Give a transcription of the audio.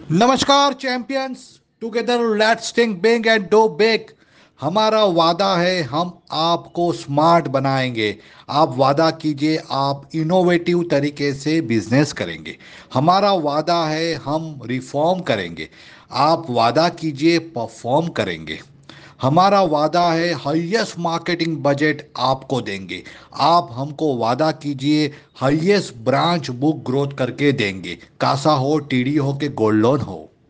नमस्कार champions. Together let's think big and do big. हमारा वादा है हम आपको स्मार्ट बनाएंगे। आप वादा कीजिए आप इनोवेटिव तरीके से बिजनेस करेंगे। हमारा वादा है हम रिफॉर्म करेंगे। आप वादा कीजिए परफॉर्म करेंगे। हमारा वादा है हाईएस्ट मार्केटिंग बजट आपको देंगे। आप हमको वादा कीजिए हाईएस्ट ब्रांच बुक ग्रोथ करके देंगे, कासा हो टीडी हो के गोल्ड लोन हो।